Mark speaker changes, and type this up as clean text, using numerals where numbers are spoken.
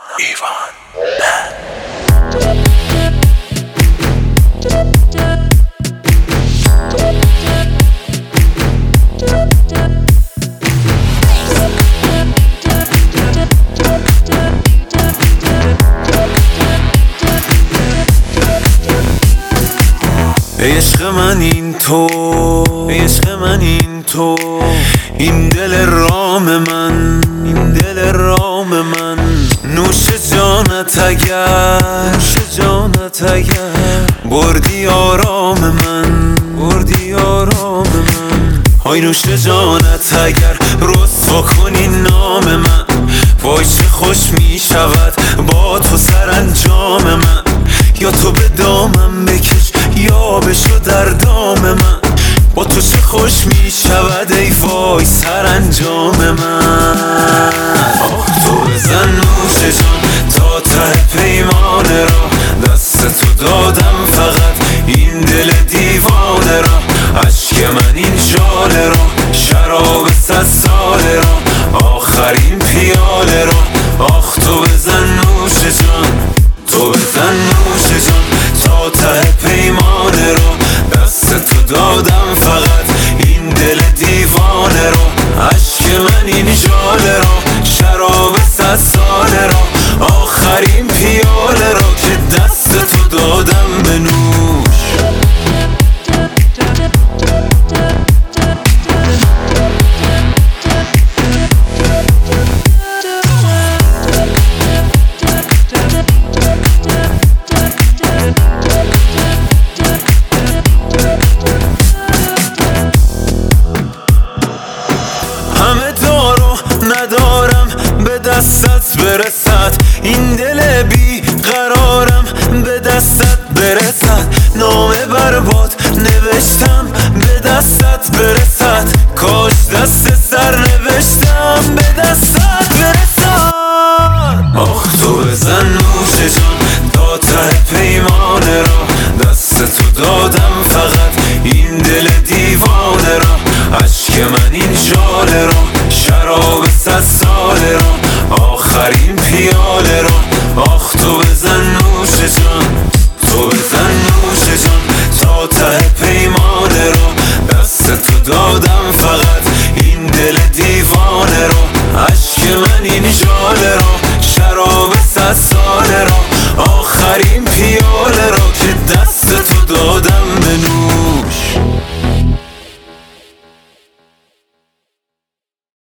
Speaker 1: ایوان عشق من این تو، عشق من این تو، این دل رام من، این دل رام من. نوش جانت اگر، نوش جانت اگر بردی آرام من، بردی آرام من. های نوش جانت اگر رسوا کنی نام من، وای چه خوش می شود با تو سرانجام من. یا تو به دامم بکش یا بشو در دام من، با تو چه خوش می شود ای وای سرانجام من. آه تو بزن نوش جان تا ته پیمانه را، دست تو دادم فقط این دل دیوانه را. اشک من این ژاله را، شراب 100 ساله را، آخرین پیاله را. آخ تو بزن نوش جان، تو بزن نوش جان تا ته پیمانه را، دست تو دادم فقط این دل دیوانه را. اشک من این ژاله را، شراب 100 ساله را، آخرین پیاله را که دست تو دادم به نوش. همه دارو ندارم به دستت برسد، این دل بی قرارم به دستت برسد. نامه برباد نوشتم به دستت برسد، کاش دست سر نوشتم به دستت برسد. آخ تو بزن نوش جان تا ته پیمانه را، دست تو دادم فقط این دل دیوانه را. اشک من این ژاله را، شراب 100 ساله را، آخرین پیاله را. آخ تو بزن نوش جان، تو بزن نوش جان تا ته پیمانه را، دست تو دادم فقط این دل دیوانه را. اشک من این ژاله را،